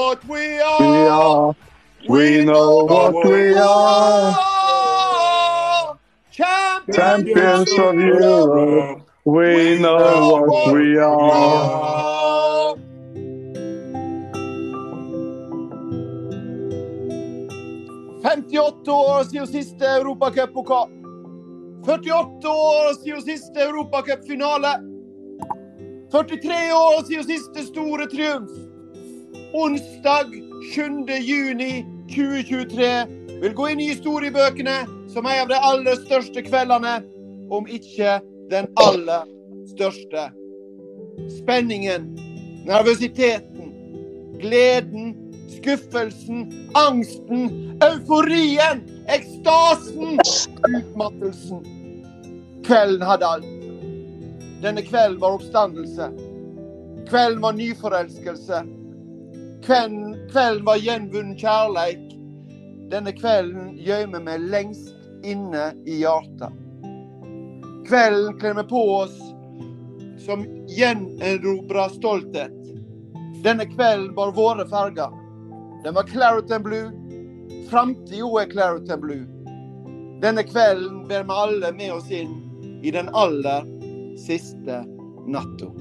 what we We are. are. We know what we are. Champions of Europe. We know what we are. 58 år siden siste Europacup-pokal. 48 år siden siste Europacup-finale. 43 år siden siste store triumf. Onsdag 7. juni 2023 vil gå inn i historiebøkene som en av de aller største kveldene, om ikke den aller største. Spenningen, nervøsiteten, gleden, skuffelsen, angsten, euforien, ekstasen, utmattelsen. Kvelden hadde alt. Denne kvelden var oppstandelse. Kvelden var nyforelskelse. Kvelden var gjenvunnen kjærleik. Denne kvelden gjømmer meg lengst inne i hjertet. Kvelden kler meg på oss som gjenerobret stolthet. Denne kvelden var våre farger. Den var claret and blue. Framtiden er claret and blue. Denne kvelden ber vi alle med oss inn i den aller siste natta.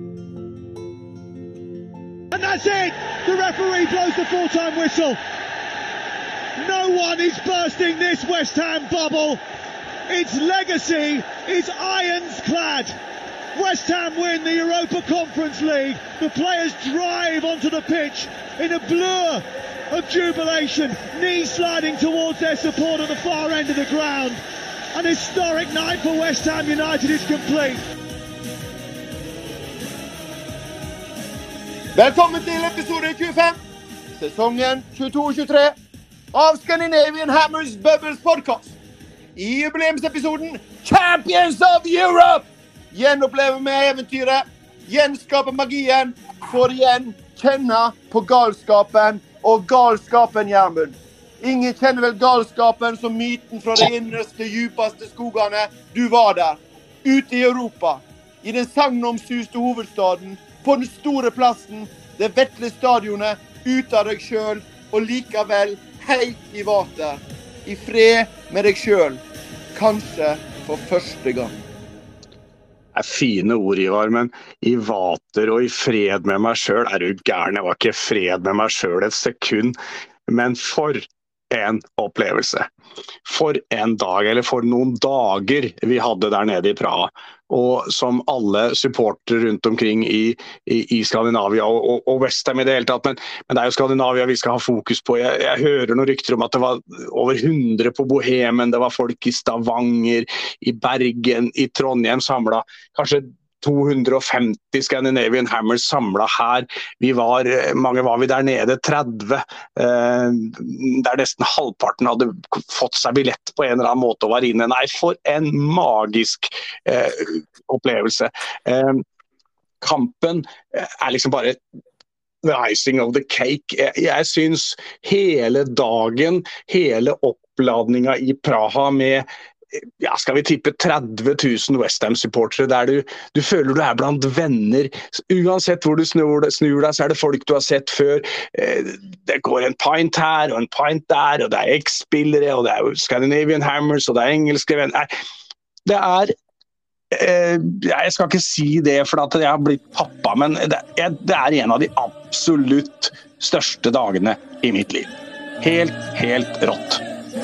And that's it! The referee blows the full-time whistle. No one is bursting this West Ham bubble. Its legacy is ironclad. West Ham win the Europa Conference League. The players drive onto the pitch in a blur of jubilation, knees sliding towards their support at the far end of the ground. An historic night for West Ham United is complete. Velkommen til episode 25, sesongen 22-23 av Scandinavian Hammers Bubbles podcast. I jubileumsepisoden Champions of Europe gjenopplever vi eventyret, gjenskaper magien, for igjen kjenne på galskapen og galskapen, Gjermund. Ingen kjenner vel galskapen som myten fra de innerste, djupeste skogene. Du var der, ute i Europa, i den sagnomsuste hovedstaden, på den store plassen, det vettle stadionet, ut av deg selv, og likevel helt i vater, i fred med deg selv, kanskje for første gang. Det fine ord, Ivar, men i vater og i fred med meg selv er du gæren. Jeg var ikke fred med meg selv et sekund, men for en opplevelse. For en dag, eller for noen dager vi hadde der nede i Praha. Og som alle supportere rundt omkring i Skandinavia og West Ham i det hele tatt. Men det er jo Skandinavia vi skal ha fokus på. Jeg hører noen rykter om at det var over 100 på Bohemen, det var folk i Stavanger, i Bergen, i Trondheim samlet. Kanskje 250 Scandinavian Hammers samlet her. Mange var vi der nede, 30. Der nesten halvparten hadde fått seg billett på en eller annen måte og var inne. Nei, for en magisk opplevelse. Kampen er liksom bare the icing of the cake. Jeg synes hele dagen, hele oppladningen i Praha med skal vi tippe 30 000 West Ham-supportere der du føler du er blant venner. Uansett hvor du snur deg, så er det folk du har sett før. Det går en pint her og en pint der, og det er X-spillere, og det er Scandinavian Hammers, og det er engelske venner. Det er jeg skal ikke si det for at jeg har blitt pappa, men det er en av de absolutt største dagene i mitt liv. Helt rått.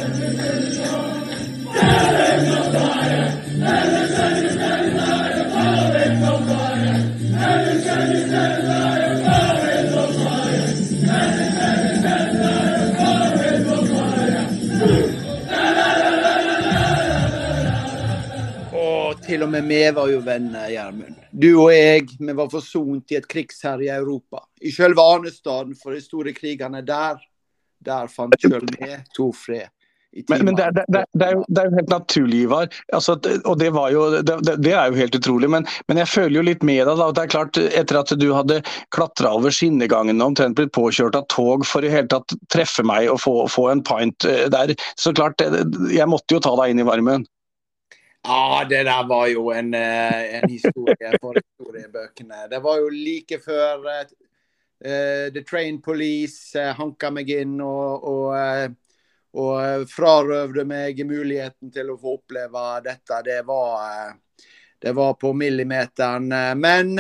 Til og med vi var jo venner, Gjermund. Du og jeg, vi var forsont i et krigsherre i Europa. I selve Arnestaden for de store krigene der fant selv vi to fred. Men det er jo helt naturlig, Ivar. Altså, og det er jo helt utrolig, men jeg føler jo litt med deg da. Det er klart, etter at du hadde klatret over skinnegangen og omtrent blitt påkjørt av tog for i hele tatt treffe meg og få en pint der, så klart, jeg måtte jo ta deg inn i varmen. Ja, det der var jo en historie for historiebøkene. Det var jo like før The Train Police hanka meg inn og frarøvde meg muligheten til å få oppleve dette. Det var på millimeteren. Men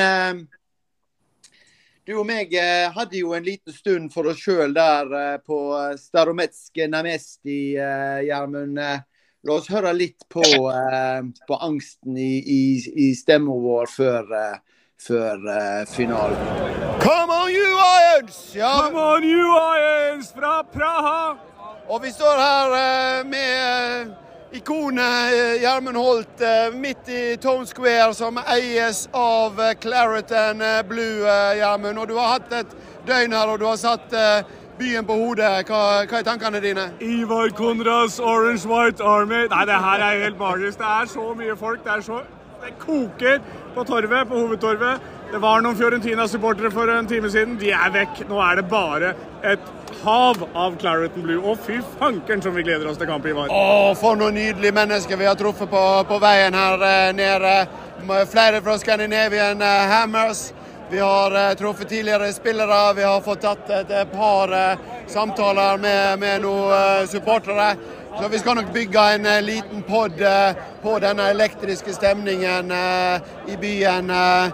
du og meg hadde jo en liten stund for oss selv der på Starometske Namesti, Gjermund. La oss høre litt på angsten i stemmen vår før finalen. Come on you Irons! Ja. Come on you Irons fra Praha! Og vi står her med ikonet Gjermund Holt midt i Town Square som eies av Claret and Blue, Gjermund. Og du har hatt et døgn her og du har satt byen på hodet. Hva tankene dine? Ivar Konrads Orange White Army. Nei, det her helt magisk. Det så mye folk. Det koker på torvet, på hovedtorvet. Det var noen Fiorentina-supportere for en time siden. De vekk. Nå det bare et hav av Claret and Blue. Og fy fankeren som vi gleder oss til kamp, Ivar. For noen nydelige mennesker vi har truffet på veien her nede. Flere fra Scandinavian Hammers. Vi har truffet tidligere spillere, vi har fått tatt et par samtaler med noen supportere. Så vi skal nok bygge en liten podd på denne elektriske stemningen i byen.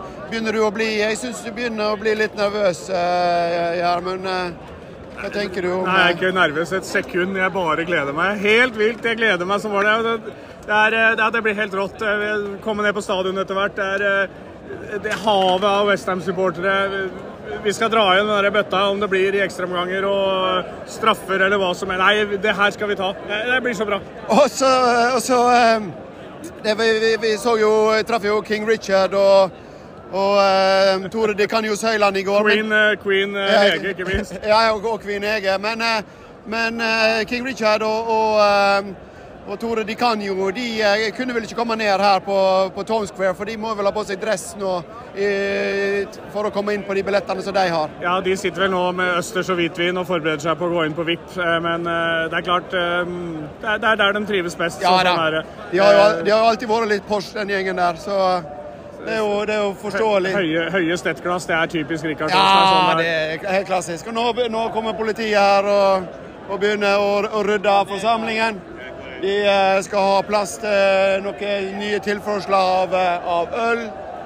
Jeg synes du begynner å bli litt nervøs, Gjermund. Hva tenker du om? Nei, jeg ikke nervøs et sekund, jeg bare gleder meg. Helt vilt, jeg gleder meg som var det. Det blir helt rått. Komme ned på stadion etter hvert. Det havet av West Ham-supportere. Vi skal dra igjen den der bøtta om det blir i ekstraomganger og straffer eller hva som Nei, det her skal vi ta. Det blir så bra. Og så vi så jo, traff jo King Richard og Tore de Canio Søyland i går. Queen Hege, ikke minst. Ja, og Queen Hege. Men King Richard og Tore de Canio, de kunne vel ikke komme ned her på Town Square, for de må vel ha på seg dress nå for å komme inn på de billettene som de har. Ja, de sitter vel nå med østers og hvitvin og forbereder seg på å gå inn på VIP, men det klart, det der de trives best. Ja, de har jo alltid vært litt Porsche, den gjengen der, så det er jo forståelig. Høye stettglass, det typisk Rikard. Ja, det helt klassisk. Og nå kommer politiet her og begynner å rydde av forsamlingen. De skal ha plass til noen nye tilførsler av øl.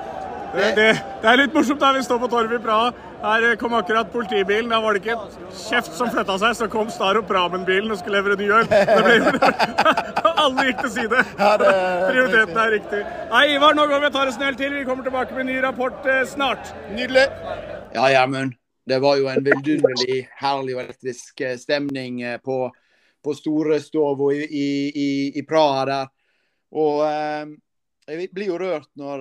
Det litt morsomt da vi står på torvet i Praha. Her kom akkurat politibilen. Da var det ikke kjeft som flyttet seg, så kom Star og Pramen-bilen og skulle levere ny øl. Alle gikk til side. Ja, prioriteten riktig. Nei, Ivar, nå går vi og tar oss en øl til. Vi kommer tilbake med en ny rapport snart. Nydelig. Ja, Gjermund. Det var jo en vidunderlig, herlig og elektrisk stemning på store stovo i Praha der. Og jeg blir jo rørt når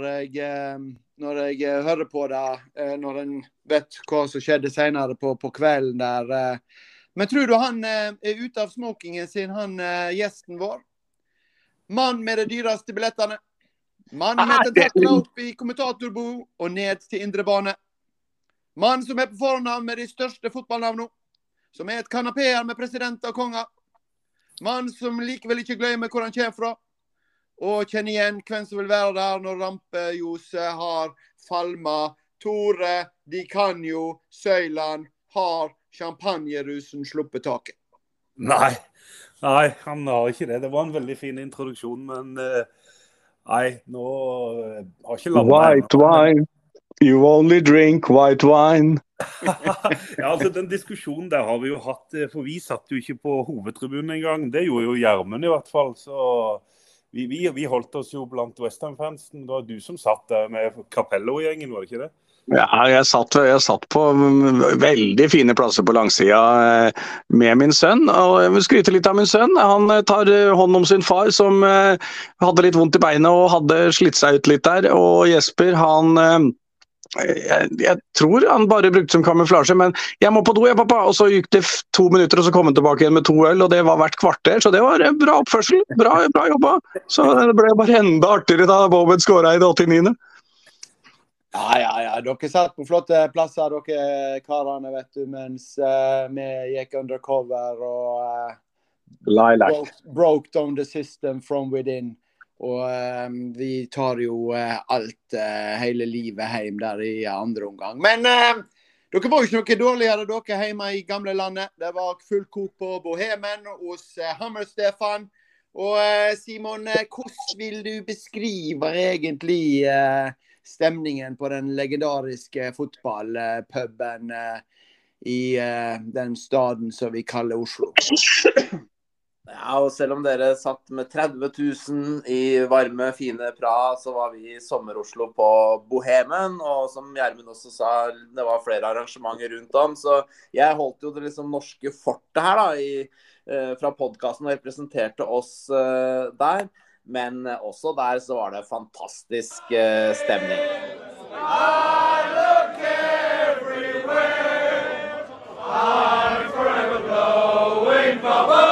jeg hører på det, når en vet hva som skjedde senere på kvelden der. Men tror du han ute av smokingen sin, han gjesten vår? Mann med de dyreste billettene. Mann med tentakler opp i kommentatorbo og ned til indre bane. Mann som på fornavn med de største fotballnavnene. Som et kanapeer med presidenter og konger. Mann som likevel ikke glemmer hvor han kommer fra, og kjenner igjen hvem som vil være der når Rampejose har falma. Tore de Canio Søyland har champagnerusen sluppet taket. Nei, han har ikke det. Det var en veldig fin introduksjon, men nei, nå har ikke landet. White wine. You only drink white wine. Ja, altså den diskusjonen der har vi jo hatt, for vi satt jo ikke på hovedtribunen en gang. Det gjorde jo Gjermund i hvert fall, så vi holdt oss jo blant West Ham-fansen. Det var du som satt der med Capello-gjengen, var det ikke det? Ja, jeg satt på veldig fine plasser på langsida med min sønn, og jeg vil skryte litt av min sønn. Han tar hånd om sin far som hadde litt vondt i beinet og hadde slitt seg ut litt der, og Jesper, jeg tror han bare brukte som kamuflasje, men jeg må på do, pappa, og så gikk det 2 minutter, og så kom han tilbake igjen med 2 øl, og det var hvert kvarter, så det var bra oppførsel, bra jobba. Så det ble bare enda artigere da Boben skåret i det 89. Ja, dere satt på flotte plasser, dere karene, vet du, mens vi gikk undercover og broke down the system from within. Og vi tar jo alt, hele livet hjem der i andre omgang. Men Dere var jo ikke noe dårligere dere hjemme I gamle landet. Det var full kok på Bohemen hos Hammer-Stefan. Og Simon, hvordan vil du beskrive egentlig stemningen på den legendariske fotballpuben I den staden som vi kaller Oslo? Ja, og selv om dere satt med 30 000 I varme, fine Praha, så var vi I sommer-Oslo på Bohemen, og som Gjermund også sa, det var flere arrangementer rundt om, så jeg holdt jo det liksom norske fortet her da, fra podcasten og representerte oss der, men også der så var det fantastisk stemning. I look everywhere, I'm forever blowing bubbles.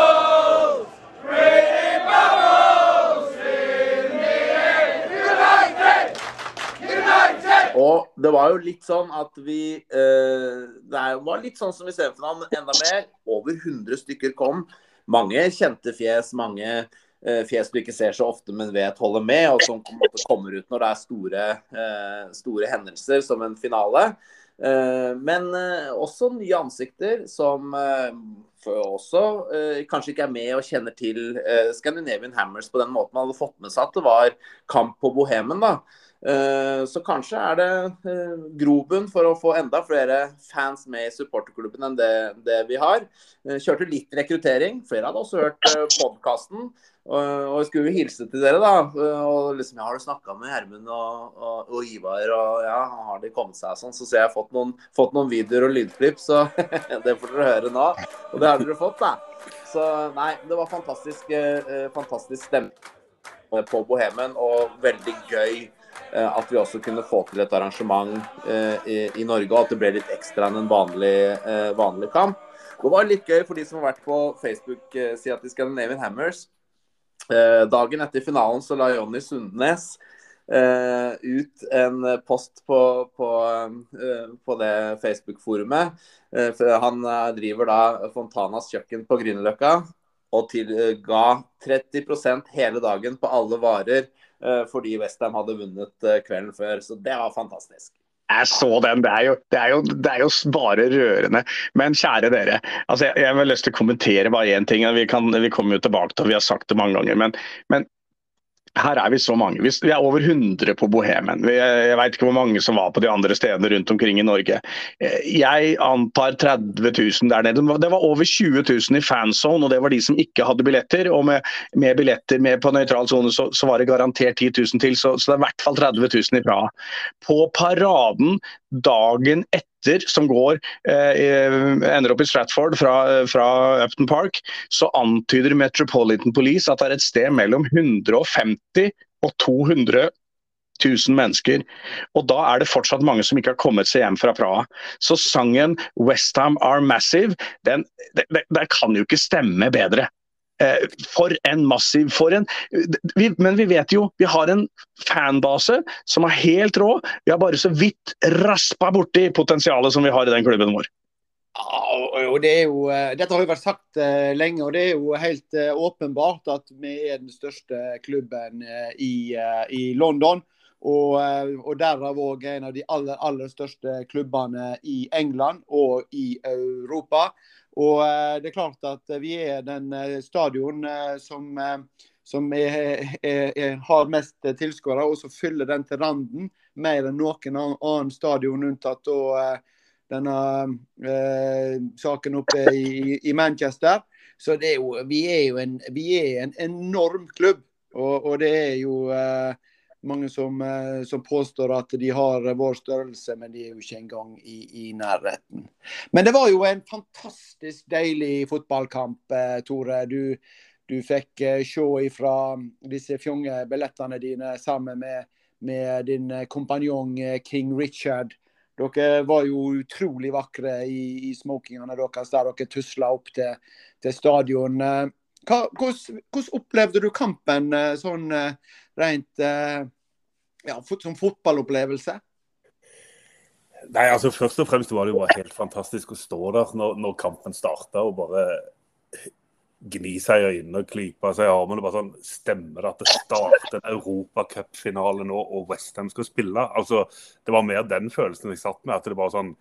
Og det var jo litt sånn at det var litt sånn som I semifinalen, enda mer, over 100 stykker kom. Mange kjente fjes, mange fjes du ikke ser så ofte, men vet holder med, og som på en måte kommer ut når det store hendelser som en finale. Men også nye ansikter som også kanskje ikke med og kjenner til Scandinavian Hammers på den måten man hadde fått med seg at det var kamp på Bohemen da. Så kanskje det grobunn for å få enda flere fans med I supporterklubben enn det vi har. Kjørte litt rekruttering, flere hadde også hørt podcasten, og jeg skulle jo hilse til dere da, og liksom, jeg har jo snakket med Gjermund og Ivar, og ja, har de kommet seg sånn, så jeg har fått noen videoer og lydklipp, så det får dere høre nå, og det har dere fått da. Så nei, det var fantastisk stemning på Bohemen, og veldig gøy at vi også kunne få til et arrangement I Norge, og at det ble litt ekstra enn en vanlig kamp. Det var litt gøy for de som har vært på Facebook-siden til Scandinavian Hammers. Dagen etter finalen så la Jonny Sundnes ut en post på det Facebook-forumet. Han driver da Fontanas kjøkken på Grünerløkka, og ga 30% hele dagen på alle varer, fordi West Ham hadde vunnet kvelden før, så det var fantastisk. Jeg så den, det er jo bare rørende, men kjære dere, altså jeg har lyst til å kommentere bare en ting, vi kommer jo tilbake til, vi har sagt det mange ganger, men her vi så mange, vi over 100 på Bohemen, jeg vet ikke hvor mange som var på de andre stedene rundt omkring I Norge, jeg antar 30 000 der nede, det var over 20 000 I fanzone, og det var de som ikke hadde billetter, og med billetter med på nøytral zone så var det garantert 10 000 til, så det I hvert fall 30 000 I Praha. På paraden dagen etter som går, ender opp I Stratford fra Upton Park, så antyder Metropolitan Police at det et sted mellom 150 og 200 000 mennesker, og da det fortsatt mange som ikke har kommet seg hjem fra Praha. Så sangen West Ham are massive, den kan jo ikke stemme bedre. For en massiv, men vi vet jo, vi har en fanbase som helt rå, vi har bare så vidt raspa borti potensialet som vi har I den klubben vår. Ja, og det jo, dette har jo vært sagt lenge, og det jo helt åpenbart at vi den største klubben I London, og derav også en av de aller største klubbene I England og I Europa. Og det klart at vi den stadion som har mest tilskuere, og så fyller den til randen mer enn noen annen stadion unntatt denne saken oppe I Manchester. Så det jo, vi jo en enorm klubb, og det jo mange som påstår at de har vår størrelse, men de jo ikke engang I nærheten. Men det var jo en fantastisk deilig fotballkamp, Tore. Du fikk se ifra disse fjonge billettene dine sammen med din kompanjong King Richard. Dere var jo utrolig vakre I smokingene deres, der dere tuslet opp til stadion. Hvordan opplevde du kampen sånn rent som fotballopplevelse? Nei, altså først og fremst var det jo bare helt fantastisk å stå der når kampen startet, og bare gni seg I øynene og klype seg I armen, og bare sånn, stemmer det at det starter en Europacup-finale nå, og West Ham skal spille? Altså, det var mer den følelsen jeg satt med, at det bare sånn,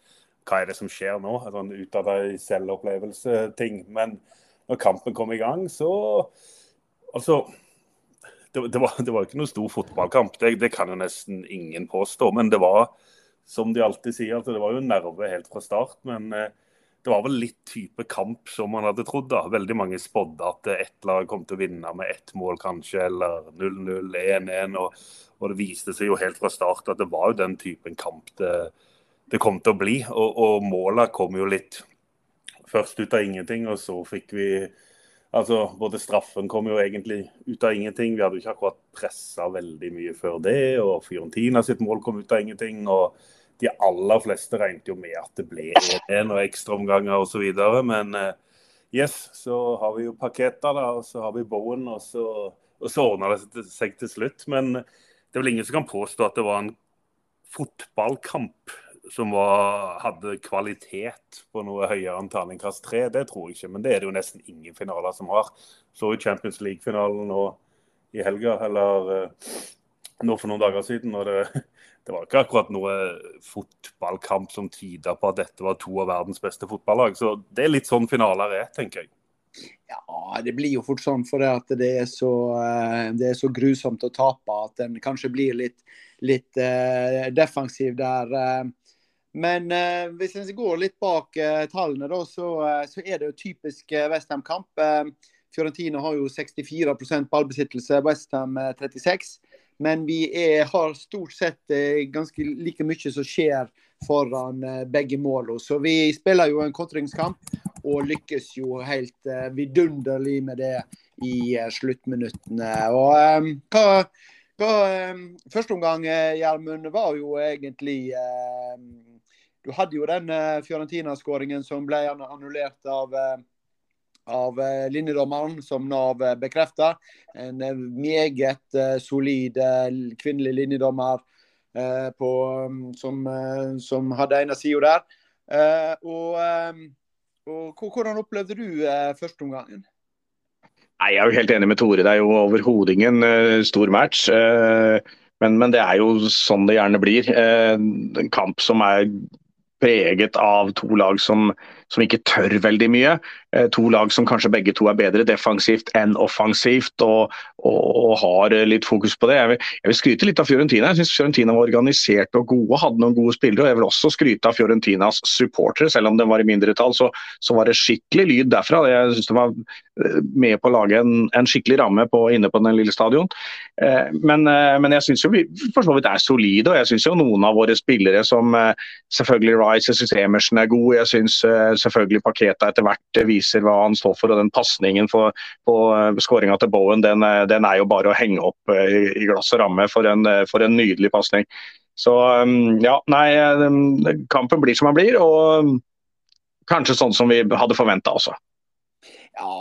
hva det som skjer nå? Sånn ut av det selvopplevelse-ting. Men når kampen kom i gang, så altså, det var ikke noe stor fotballkamp. Det kan jo nesten ingen påstå. Men det var, som de alltid sier, at det var jo nerve helt fra start. Men det var vel litt type kamp som man hadde trodd da. Veldig mange spådde at ett lag kom til å vinne med ett mål kanskje, eller 0-0, 1-1. Og det viste seg jo helt fra start at det var jo den typen kamp det kom til å bli. Og målet kom jo litt først ut av ingenting, og så fikk vi altså, både straffen kom jo egentlig ut av ingenting. Vi hadde jo ikke akkurat presset veldig mye før det, og Fiorentina sitt mål kom ut av ingenting, og de aller fleste regnet jo med at det ble en og ekstra omganger og så videre, men yes, så har vi jo Paqueta da, og så har vi Bowen, og så ordner det seg til slutt, men det er vel ingen som kan påstå at det var en fotballkamp som hadde kvalitet på noe høyere enn terningkast 3, det tror jeg ikke, men det er det jo nesten ingen finaler som har. Så i Champions League-finalen nå i helga, eller nå for noen dager siden, og det var ikke akkurat noe fotballkamp som tyder på at dette var to av verdens beste fotballag, så det er litt sånn finaler tenker jeg. Ja, det blir jo fort sånn for det er så grusomt å tape at den kanskje blir litt defensiv der. Men hvis en går litt bak tallene da, så er det jo typisk West Ham-kamp. Fiorentina har jo 64% ballbesittelse, West Ham 36%. Men vi har stort sett ganske like mye som skjer foran begge målene. Så vi spiller jo en kontringskamp og lykkes jo helt vidunderlig med det i sluttminuttene. Og første omgang, Gjermund, var jo egentlig du hadde jo den Fiorentina-skåringen som ble annullert av linjedommeren, som Nav bekreftet. En meget solid kvinnelig linjedommer som hadde ene siden der. Og hvordan opplevde du første omgangen? Nei, jeg er jo helt enig med Tore. Det er jo overhodet ingen stor match. Men det er jo sånn det gjerne blir. En kamp som er preget av to lag som ikke tør veldig mye. To lag som kanskje begge to er bedre defensivt enn offensivt, og har litt fokus på det. Jeg vil skryte litt av Fiorentina. Jeg synes Fiorentina var organisert og gode, hadde noen gode spillere, og jeg vil også skryte av Fiorentinas supportere, selv om de var i mindretall, så var det skikkelig lyd derfra. Jeg synes de var med på å lage en skikkelig ramme inne på den lille stadion. Men jeg synes jo vi for så vidt er solide, og jeg synes jo noen av våre spillere som selvfølgelig Rice, jeg synes Emerson er god, jeg synes selvfølgelig Paqueta etter hvert viser hva han står for, og den passningen på skåringen til Bowen, den er jo bare å henge opp i glass og ramme for en nydelig passning. Så ja, nei, kampen blir som den blir, og kanskje sånn som vi hadde forventet også. Ja,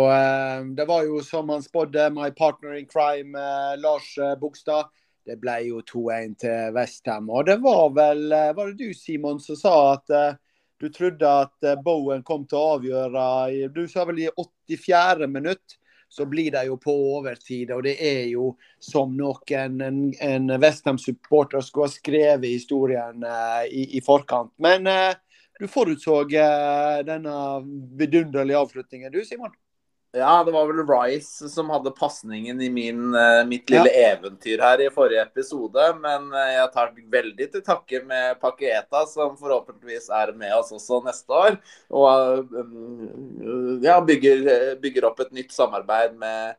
og det var jo som han spådde, my partner in crime, Lars Bogstad. Det ble jo 2-1 til West Ham, og det var det du, Simon, som sa at du trodde at Bowen kom til å avgjøre, du sa vel i 84. minutt, så blir det jo på overtid, og det er jo som noen en West Ham-supporter skulle ha skrevet historien i forkant. Men du forutså denne vidunderlige avslutningen, du, Simon? Ja, det var vel Rice som hadde passningen i mitt lille eventyr her i forrige episode, men jeg tar veldig til takke med Paqueta, som forhåpentligvis er med oss også neste år, og ja, bygger opp et nytt samarbeid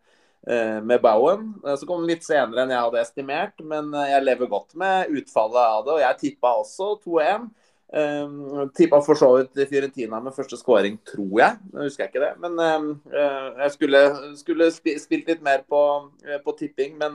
med Bowen, som kom litt senere enn jeg hadde estimert, men jeg lever godt med utfallet av det, og jeg tippet også 2-1. Tippet for så vidt Fiorentina med første scoring, tror jeg. Jeg husker ikke det, men jeg skulle spilt litt mer på tipping, men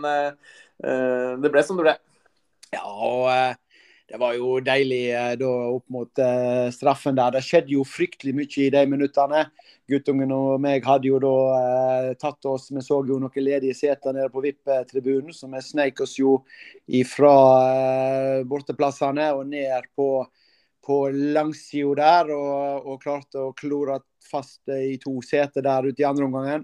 det ble som det ble. Ja, og det var jo deilig da opp mot straffen der. Det skjedde jo fryktelig mye i de minuttene. Guttungen og meg hadde jo da tatt oss, vi så jo noen ledige seter nede på VIP-tribunen, så vi sneik oss jo ifra borteplassene og ned på langsiden der, og klarte å klore fast i 2 seter der ute i andre omgangen.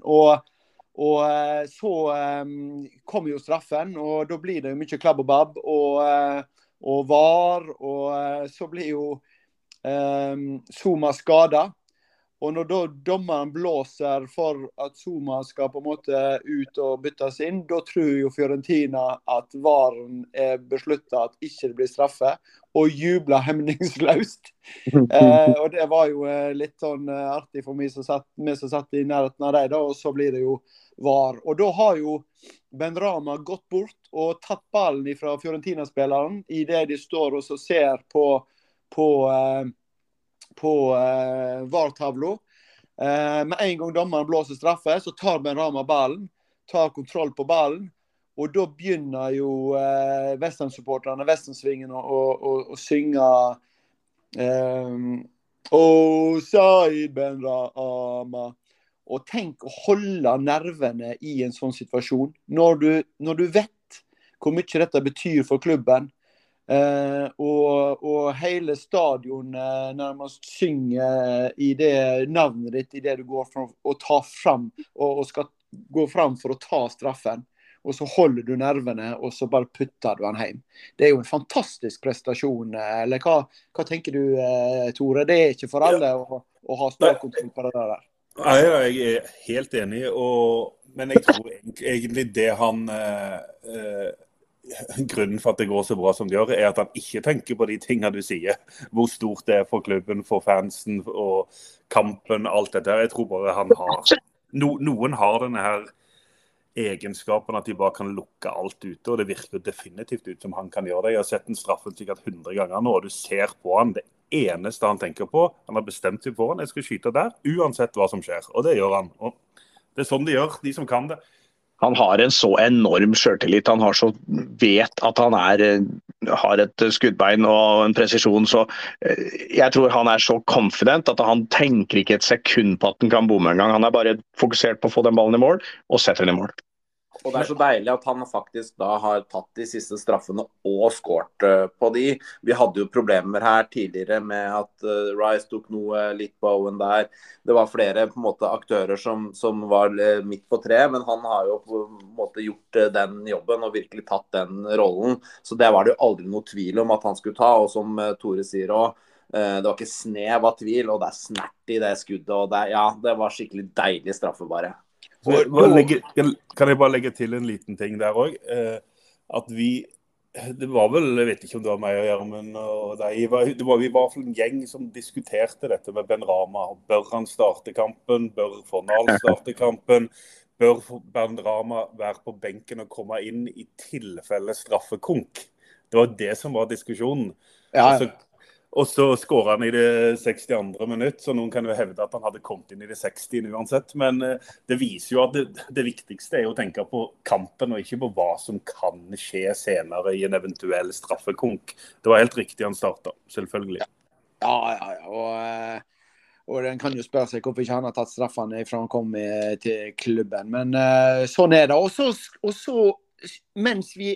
Og så kom jo straffen, og da blir det jo mye klabb og babb, og var, og så blir jo Zuma skadet. Og når da dommeren blåser for at Zuma skal på en måte ut og byttes inn, da tror jo Fiorentina at VAR-en besluttet at ikke det blir straffe, og jubler hemningsløst. Og det var jo litt sånn artig for meg som satt i nærheten av deg da, og så blir det jo VAR. Og da har jo Benrahma gått bort og tatt ballen fra Fiorentina-spilleren i det de står og så ser på VAR-tavlo. Med en gang dommeren blåser straffe, så tar Benrahma ballen, tar kontroll på ballen, og da begynner jo West-Ham-supporterne, West-Ham-svingen å synge Said Benrahma. Og tenk å holde nervene i en sånn situasjon, når du vet hvor mye dette betyr for klubben. Og hele stadion nærmest synger i det navnet ditt i det du går fram og tar fram og skal gå fram for å ta straffen, og så holder du nervene og så bare putter du han hjem. Det jo en fantastisk prestasjon. Eller hva tenker du, Tore? Det ikke for alle å ha stålkontroll på det der. Nei, jeg helt enig, men jeg tror egentlig det han grunnen for at det går så bra som det gjør, at han ikke tenker på de tingene du sier. Hvor stort det for klubben, for fansen og kampen, alt dette. Jeg tror bare han har noen har denne her egenskapen at de bare kan lukke alt ute, og det virker definitivt ut som han kan gjøre det. Jeg har sett en straffen sikkert 100 ganger nå, og du ser på han. Det eneste han tenker på, han har bestemt seg for han, jeg skal skyte der, uansett hva som skjer. Og det gjør han. Og det sånn de gjør, de som kan det. Han har en så enorm selvtillit. Han vet at han har et skuddbein og en presisjon. Så jeg tror han så confident at han tenker ikke et sekund på at han kan bomme en gang. Han bare fokusert på å få den ballen i mål og sette den i mål. Og det så deilig at han faktisk da har tatt de siste straffene og skårt på de. Vi hadde jo problemer her tidligere med at Rice tok noe litt på Owen der. Det var flere på en måte aktører som var midt på tre, men han har jo på en måte gjort den jobben og virkelig tatt den rollen. Så det var det jo aldri noe tvil om at han skulle ta, og som Tore sier også, det var ikke snev av tvil, og det snert i det skuddet, og det var skikkelig deilig straffe bare. Kan jeg bare legge til en liten ting der også? At det var vel, jeg vet ikke om det var meg og Gjermund og deg, vi var i hvert fall en gjeng som diskuterte dette med Benrahma. Bør han starte kampen? Bør Fornal starte kampen? Bør Benrahma være på benken og komme inn i tilfelle straffekonk? Det var det som var diskusjonen. Ja. Og så skårer han i det 62. minutt, så noen kan jo hevde at han hadde kommet inn i det 60. uansett. Men det viser jo at det viktigste å tenke på kampen, og ikke på hva som kan skje senere i en eventuell straffekonk. Det var helt riktig han startet, selvfølgelig. Ja. Og den kan jo spørre seg hvorfor ikke han har tatt straffene fra han kom til klubben. Men sånn det. Og så mens vi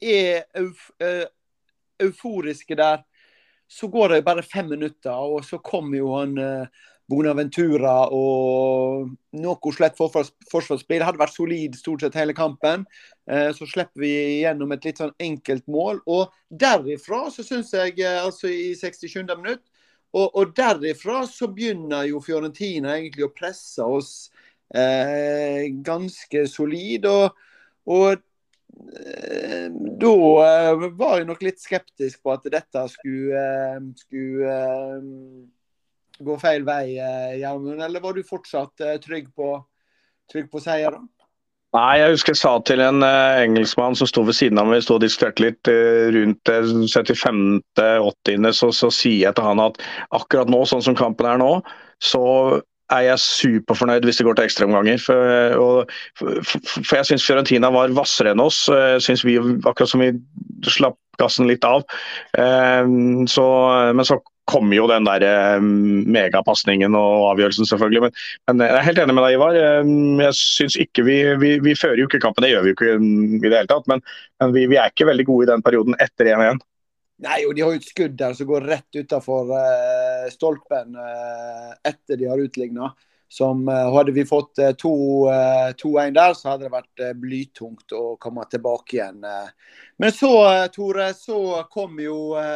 euforiske der, så går det bare 5 minutter, og så kommer jo han Bonaventura, og noe slett forsvarsspill. Det hadde vært solid stort sett hele kampen. Så slipper vi gjennom et litt sånn enkelt mål, og derifra så synes jeg, altså i 67. minutt, og derifra så begynner jo Fiorentina egentlig å presse oss ganske solid, og da var jeg nok litt skeptisk på at dette skulle gå feil vei, Gjermund, eller var du fortsatt trygg på seier da? Nei, jeg husker jeg sa til en engelskmann som stod ved siden av meg, vi stod og diskuterte litt rundt 75-80, så sier jeg til han at akkurat nå, sånn som kampen nå, så jeg superfornøyd hvis det går til ekstraomganger. For jeg synes Fiorentina var vassere enn oss. Jeg synes vi, akkurat som vi slapp gassen litt av. Men så kom jo den der megapassningen og avgjørelsen selvfølgelig. Men jeg er helt enig med deg, Ivar. Jeg synes ikke vi fører jo ikke kampen, det gjør vi jo ikke i det hele tatt. Men vi er ikke veldig gode i den perioden etter 1-1. Nei, og de har jo et skudd der som går rett utenfor stolpen etter de har utlignet. Hadde vi fått 2-1 der, så hadde det vært blytungt å komme tilbake igjen. Men så, Tore, så kom jo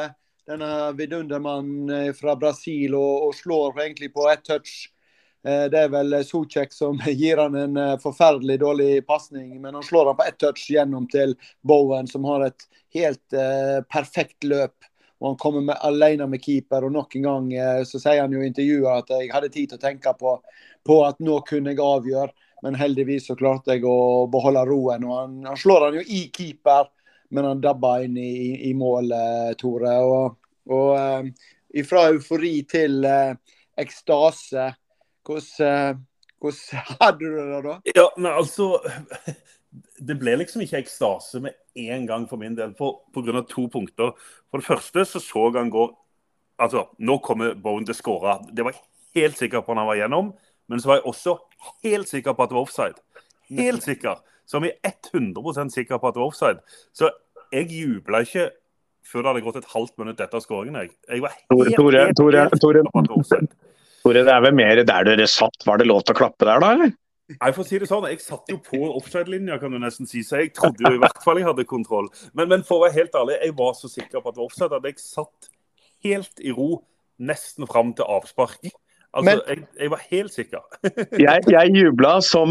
denne vidundermannen fra Brasil og slår egentlig på ett touch. Det vel Souček som gir han en forferdelig dårlig passning, men han slår han på ett touch gjennom til Bowen, som har et helt perfekt løp. Og han kommer alene med keeper, og nok en gang så sier han jo i intervjuet at jeg hadde tid til å tenke på at nå kunne jeg avgjøre, men heldigvis så klarte jeg å beholde roen. Og han slår han jo i keeper, men han dabber inn i mål, Tore. Og ifra eufori til ekstase, hvordan hadde du det da? Ja, men altså, det ble liksom ikke ekstase med en gang for min del, på grunn av 2 punkter. For det første så han gå, altså, nå kommer Bowen til å skåre. Det var jeg helt sikker på han var gjennom, men så var jeg også helt sikker på at det var offside. Helt sikker. Så vi 100% sikker på at det var offside. Så jeg jublet ikke før det hadde gått et halvt minutt etter skåringen. Jeg var helt sikker på at det var offside. Tore, det vel mer der dere satt. Var det lov til å klappe der da, eller? Nei, for å si det sånn, jeg satt jo på offside-linja, kan du nesten si, så jeg trodde jo i hvert fall jeg hadde kontroll. Men for å være helt ærlig, jeg var så sikker på at det var offside, at jeg satt helt i ro, nesten frem til avspark. Altså, jeg var helt sikker. jeg jublet som,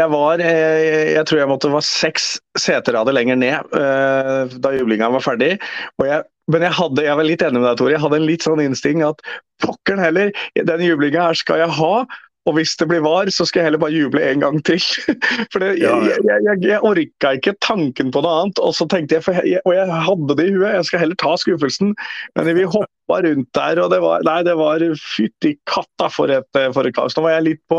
jeg tror jeg måtte være 6 seterader lenger ned da jublingen var ferdig, men jeg var litt enig med deg, Tore. Jeg hadde en litt sånn instinkt at pokkeren heller, den jublingen her skal jeg ha, og hvis det blir var, så skal jeg heller bare juble en gang til. For jeg orket ikke tanken på noe annet, og så tenkte jeg, og jeg hadde det i huet, jeg skal heller ta skuffelsen, men vi hoppet rundt der, og det var fytti katta for et kaos. Nå var jeg litt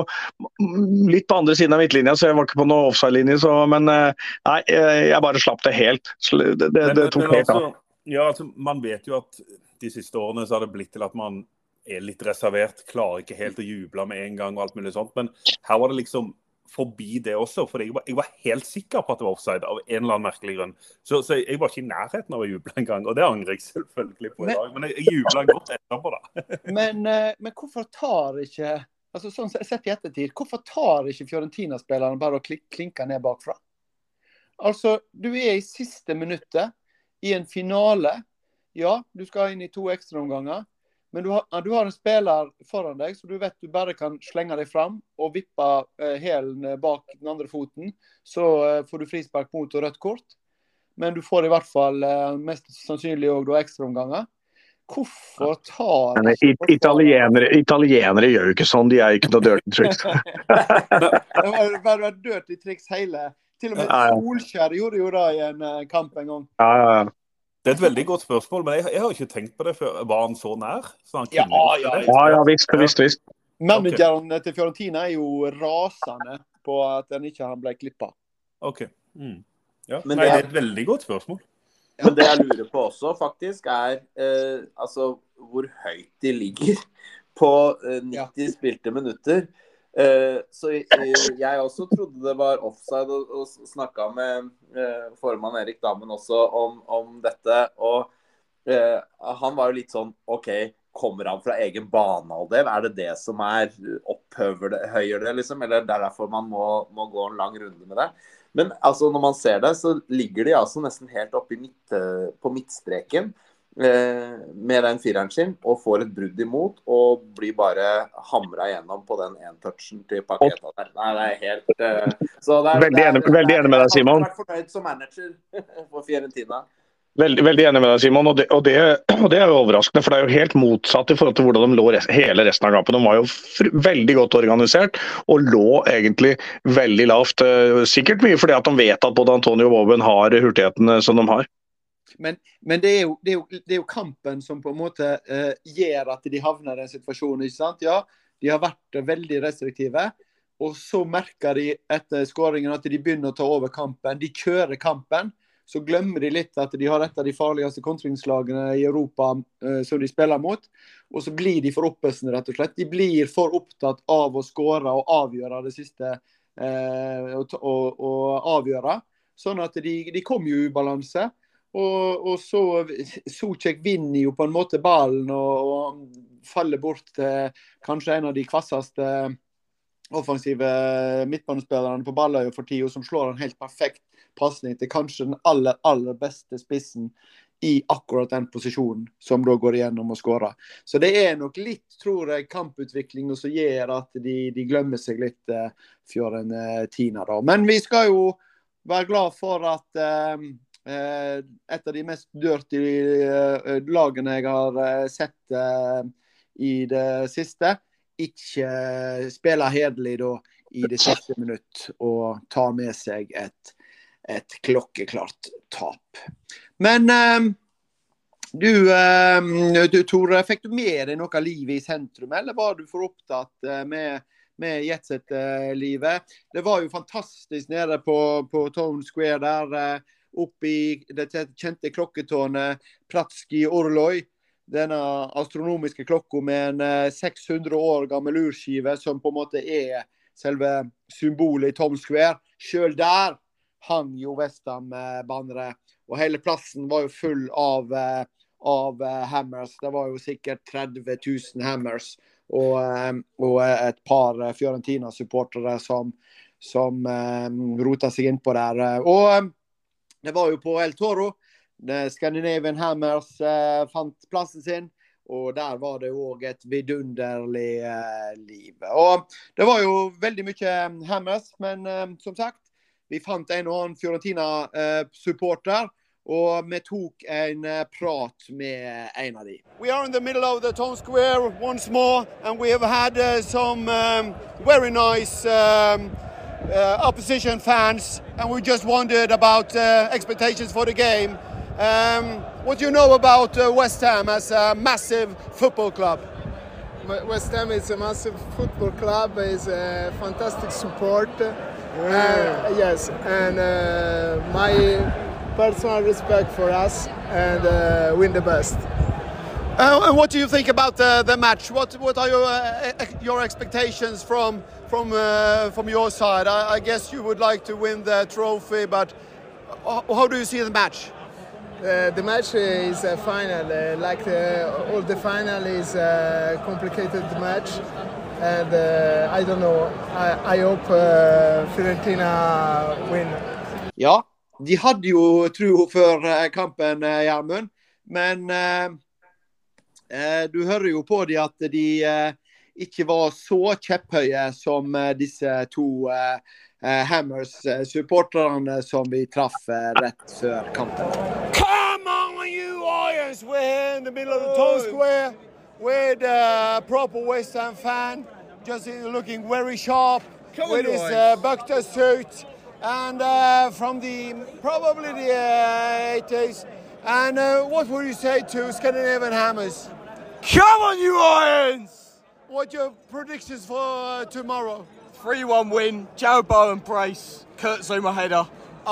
på andre siden av midtlinja, så jeg var ikke på noe offside-linje, men nei, jeg bare slapp det helt. Det tok helt av. Ja, altså, man vet jo at de siste årene så har det blitt til at man litt reservert, klarer ikke helt å juble med en gang og alt mulig sånt, men her var det liksom forbi det også, for jeg var helt sikker på at det var offside av en eller annen merkelig grunn. Så jeg var ikke i nærheten av å juble en gang, og det angrer jeg selvfølgelig på i dag, men jeg jublet godt etterpå da. Men hvorfor tar ikke, altså sånn sett i ettertid, hvorfor tar ikke Fiorentina-spillerne bare å klinke ned bakfra? Altså, du i siste minuttet i en finale, ja, du skal inn i 2 ekstra omganger, men du har en spiller foran deg, så du vet du bare kan slenge deg fram og vippe hælen bak den andre foten, så får du frispark mot og rødt kort. Men du får i hvert fall mest sannsynlig også ekstra omganger. Hvorfor tar... Italienere gjør jo ikke sånn, de ikke noe dirty tricks. Det har bare vært dirty tricks hele. Til og med Solskjær gjorde jo det i en kamp en gang. Ja. Det et veldig godt spørsmål, men jeg har ikke tenkt på det før. Var han så nær? Så han ja, visst. Manageren til Fiorentina jo rasende på at han ikke ble klippet. Ok. Ja. Men det et veldig godt spørsmål. Men det jeg lurer på også, faktisk, altså, hvor høyt de ligger på 90 spilte minutter. Så jeg også trodde det var offside og snakket med formann Erik Dammen også om dette, og han var jo litt sånn, ok, kommer han fra egen banehalvdel? Er det som opphøyer det liksom, eller det derfor man må gå en lang runde med det? Men altså, når man ser det, så ligger de altså nesten helt oppe på midtstreken, med den fireren sin, og får et brudd imot, og blir bare hamret gjennom på den en-touchen til Paqueta der. Nei, det helt... Veldig enig med deg, Simon. Jeg har vært fornøyd som manager for Fiorentina. Veldig enig med deg, Simon, og det jo overraskende, for det jo helt motsatt i forhold til hvordan de lå hele resten av kampen. De var jo veldig godt organisert, og lå egentlig veldig lavt. Sikkert mye fordi at de vet at både Antonio og Bowen har hurtighetene som de har. Men det er jo kampen som på en måte gjør at de havner i den situasjonen, ikke sant? Ja, de har vært veldig restriktive, og så merker de etter skåringen at de begynner å ta over kampen. De kjører kampen, så glemmer de litt at de har et av de farligste kontringslagene i Europa som de spiller mot, og så blir de for oppøsende, rett og slett. De blir for opptatt av å skåre og avgjøre det siste, og avgjøre, sånn at de kommer jo i balanse. Og så Souček vinner jo på en måte ballen og faller bort til kanskje en av de kvasseste offensive midtbanespillerne på Balløy for tiden, som slår en helt perfekt passning til kanskje den aller beste spissen i akkurat den posisjonen, som da går igjennom og skårer. Så det nok litt, tror jeg, kamputvikling som gjør at de glemmer seg litt Fiorentina da. Men vi skal jo være glad for at et av de mest dirty lagene jeg har sett i det siste, ikke spiller hederlig da i det siste minutt og tar med seg et klokkeklart tap. Men du Tore, fikk du med deg noe liv i sentrum, eller var du for opptatt med Jetset-livet? Det var jo fantastisk nede på Town Square der, oppe i det kjente klokketårnet Pratski Orloj, denne astronomiske klokka med en 600 år gammel urskive som på en måte selve symbolet i Town Square. Selv der hang jo West Ham-bannere, og hele plassen var jo full av hammers. Det var jo sikkert 30 000 hammers, og et par Fiorentina-supportere som rota seg inn på der. Og det var jo på El Toro, Scandinavian Hammers fant plassen sin, og der var det jo også et vidunderlig liv. Og det var jo veldig mye hammers, men som sagt, vi fant en og annen Fiorentina-supporter, og vi tok en prat med en av de. We are in the middle of the Town Square once more, and we have had some very nice opposition fans, and we just wondered about expectations for the game. What do you know about West Ham as a massive football club? West Ham is a massive football club, is a fantastic support. Yes, and my personal respect for us, and win the best. And what do you think about the match? What are your expectations from your side? I guess you would like to win the trophy, but how do you see the match? The match is a final. All the final is a complicated match, and I don't know. I hope Fiorentina win. Ja, de hadde jo tro før kampen, Gjermund, men du hører jo på de at de ikke var så kjepphøye som disse to Hammers-supporterne som vi traff rett før kampen. Come on, you Irons! We're here in the middle of the Town Square with a proper West Ham fan, just looking very sharp with his Buckter suit, and from probably the 80s. And what would you say to Scandinavian Hammers? Come on, you Irons! What are your predictions for tomorrow? 3-1 win, Jared Bowen brace, Kurt Zuma header.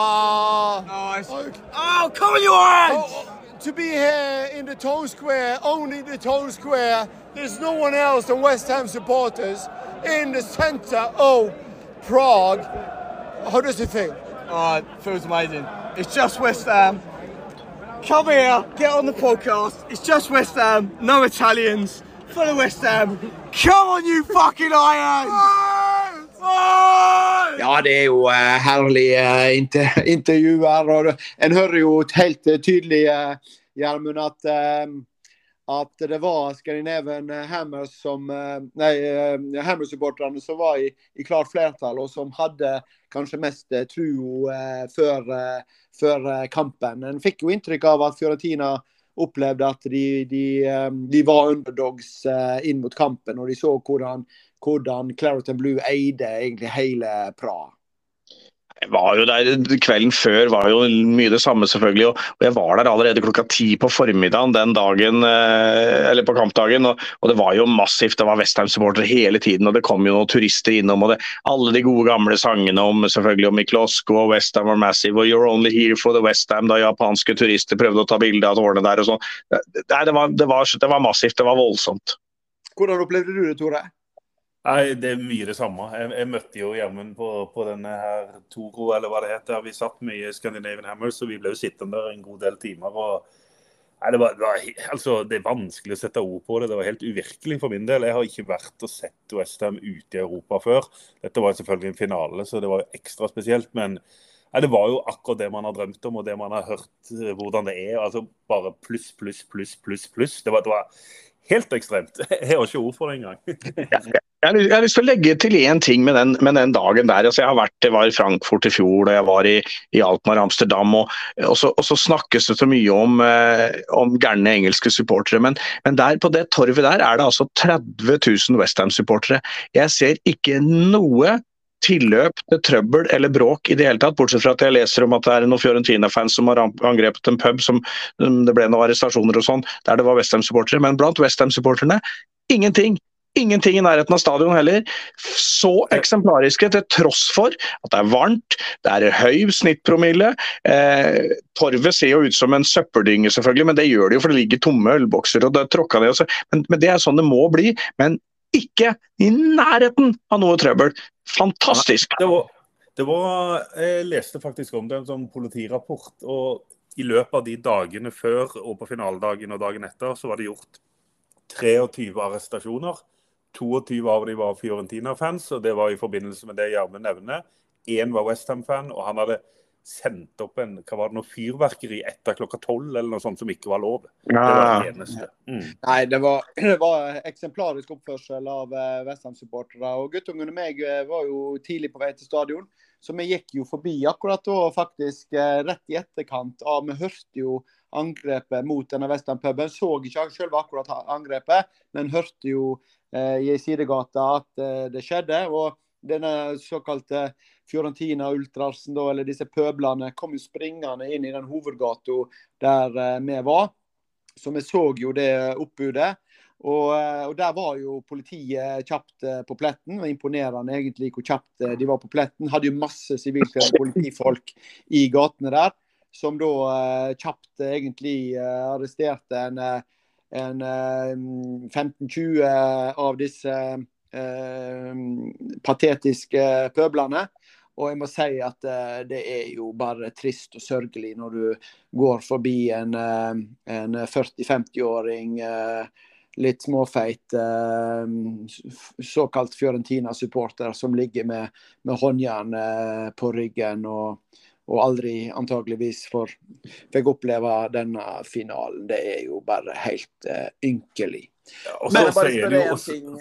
Nice. Oh, come on, you Irons! To be here in the Town Square, only the Town Square, there's no one else than West Ham supporters in the center of Prague. How does it feel? Oh, it feels amazing. It's just West Ham. Come here, get on the podcast. It's just West Ham, no Italians, full of West Ham. Come on, you fucking Irons! Ja, det jo herlige intervjuer, og en hører jo helt tydelig, Gjermund, at det var Scandinavian Hammers Hammers-supporterne som var i klart flertall, og som hadde kanskje mest tro før kampen. En fikk jo inntrykk av at Fiorentina opplevde at de var underdogs inn mot kampen, og de så hvordan Claret and Blue eide egentlig hele Praha. Var jo der, kvelden før var jo mye det samme selvfølgelig, og jeg var der allerede klokka 10 på formiddagen den dagen, eller på kampdagen, og det var jo massivt, det var West Ham-supporter hele tiden, og det kom jo noen turister innom, og alle de gode gamle sangene om selvfølgelig om Miklosko og West Ham var massive, og You're Only Here for the West Ham, da japanske turister prøvde å ta bilde av tårnet der og sånn. Det var massivt, det var voldsomt. Hvordan opplevde du det, Tore? Nei, det mye det samme. Jeg møtte jo Gjermund på denne her Toro, eller hva det heter. Vi satt mye i Scandinavian Hammers, så vi ble jo sittende der en god del timer. Og Nei, altså, det er vanskelig å sette ord på det. Det var helt uvirkelig for min del. Jeg har ikke vært og sett West Ham ute i Europa før. Dette var selvfølgelig en finale, så det var jo ekstra spesielt. Men det var jo akkurat det man har drømt om, og det man har hørt hvordan det er. Altså bare pluss, pluss, pluss, pluss, pluss. Det var helt ekstremt. Jeg har ikke ord for det engang. Jeg har lyst til å legge til en ting med den dagen der. Altså, jeg var i Frankfurt i fjor, og jeg var i Alkmaar, Amsterdam, og så snakkes det så mye om gærne engelske supportere. Men der, på det torvet der er det altså 30 000 West Ham-supportere. Jeg ser ikke noe tilløp til trøbbel eller bråk i det hele tatt, bortsett fra at jeg leser om at det er noen Fiorentina-fans som har angrepet en pub, som det ble noen arrestasjoner og sånn, der det var West Ham-supportere. Men blant West Ham-supporterne, ingenting i nærheten av stadion heller. Så eksemplariske til tross for at det er varmt, det er høy snittpromille. Torvet ser jo ut som en søppeldynge selvfølgelig, men det gjør det jo for det ligger tomme ølbokser og det tråkka det også. Men det er sånn det må bli, men ikke i nærheten av noe trøbbel. Fantastisk! Jeg leste faktisk om det, en sånn politirapport, og i løpet av de dagene før og på finaledagen og dagen etter så var det gjort 23 arrestasjoner. 22 av de var Fiorentina-fans, og det var i forbindelse med det Gjermund nevner. En var West Ham-fan, og han hadde sendt opp noe fyrverkeri etter klokka 12, eller noe sånt som ikke var lov. Det var det eneste. Nei, det var eksemplarisk oppførsel av West Ham-supportere, og guttungen og meg var jo tidlig på vei til stadion, så vi gikk jo forbi akkurat da, faktisk rett i etterkant av, vi hørte jo angrepet mot denne West Ham-puben, så ikke selv akkurat angrepet, men hørte jo i sidegata at det skjedde, og denne såkalte Fiorentina-ultrasen, eller disse pøblene, kom jo springende inn i den hovedgata der vi var, så vi så jo det oppbudet, og der var jo politiet kjapt på pletten, og imponerende egentlig hvor kjapt de var på pletten, hadde jo masse sivilkledde politifolk i gatene der, som da kjapt egentlig arresterte en 15-20 av disse patetiske pøblene. Og jeg må si at det er jo bare trist og sørgelig når du går forbi en 40-50-åring, litt småfeit, såkalt Fiorentina-supporter som ligger med håndjern på ryggen og aldri antageligvis fikk oppleve denne finalen. Det er jo bare helt ynkelig. Ja, men jeg bare spør en ting,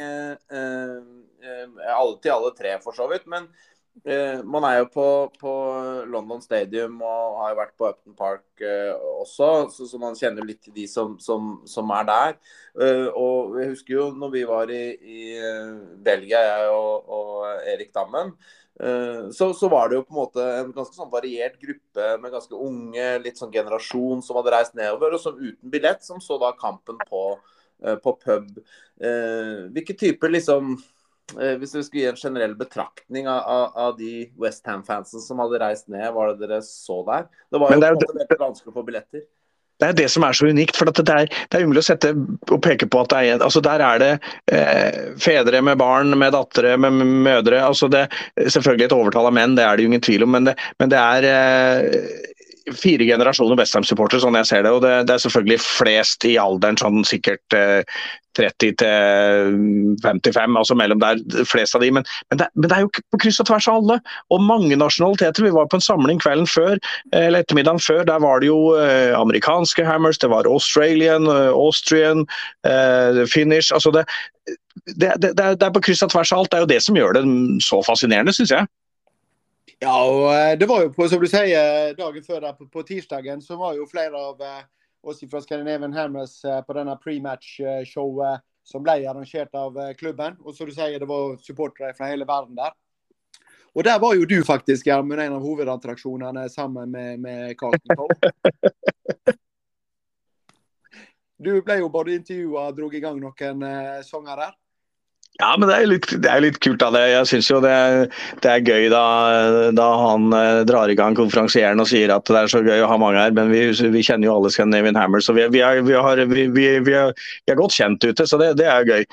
alle tre for så vidt, men man er jo på London Stadium og har jo vært på Upton Park også, så man kjenner litt til de som er der. Og jeg husker jo når vi var i Belgia, jeg og Erik Dammen, så var det jo på en måte en ganske sånn variert gruppe med ganske unge, litt sånn generasjon som hadde reist nedover, og som uten billett, som så da kampen på pub. Hvilke typer liksom, hvis du skulle gi en generell betraktning av de West Ham-fansen som hadde reist ned, var det dere så der? Det var jo på en måte veldig vanskelig å få billetter. Det er det som er så unikt, for det er umulig å sette og peke på at altså der er det fedre med barn, med dattere, med mødre, altså det selvfølgelig et overtall av menn, det er det jo ingen tvil om, men det er 4 generasjoner West Ham-supportere, sånn jeg ser det, og det er selvfølgelig flest i alderen, sånn sikkert 30 til 55, altså mellom der, flest av de, men det er jo på kryss og tvers av alle, og mange nasjonaliteter. Vi var på en samling kvelden før, eller ettermiddagen før, der var det jo amerikanske Hammers, det var Australian, Austrian, Finnish, altså det er på kryss og tvers av alt, det er jo det som gjør det så fascinerende, synes jeg. Ja, og det var jo på, som du sier, dagen før der, på tirsdagen, så var jo flere av oss fra Scandinavian Hammers på denne pre-match-showet som ble arrangert av klubben. Og som du sier, det var supportere fra hele verden der. Og der var jo du faktisk, Gjermund, en av hovedattraksjonene sammen med Carlton Cole. Du ble jo både intervjuet og drog i gang noen sanger der. Ja, men det er litt kult da. Jeg synes jo det er gøy da han drar i gang konferansieren og sier at det er så gøy å ha mange her, men vi kjenner jo alle Scandinavian Hammer, så vi er godt kjent ute, så det er gøy.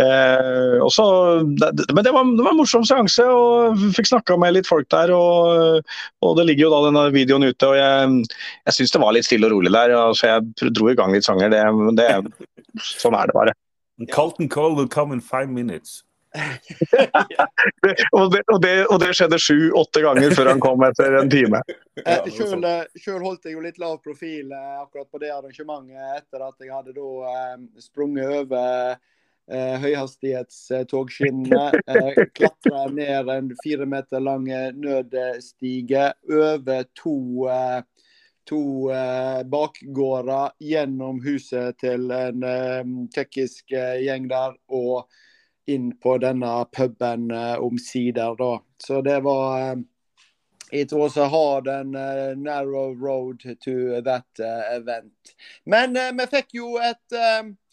Men det var en morsom seanse, og fikk snakket med litt folk der, og det ligger jo da denne videoen ute, og jeg synes det var litt stille og rolig der, så jeg dro i gang litt sanger, sånn er det bare. Carlton Cole will come in 5 minutes. og det skjedde 7-8 ganger før han kom etter en time. Selv holdt jeg jo litt lav profil akkurat på det arrangementet etter at jeg hadde da sprunget over høyhastighetstogskinnene, klatret ned en 4 meter lang nødstige over to bakgårder gjennom huset til en tjekkisk gjeng der, og inn på denne puben omsider da. Så det var it was a hard and narrow road to that event. Men vi fikk jo et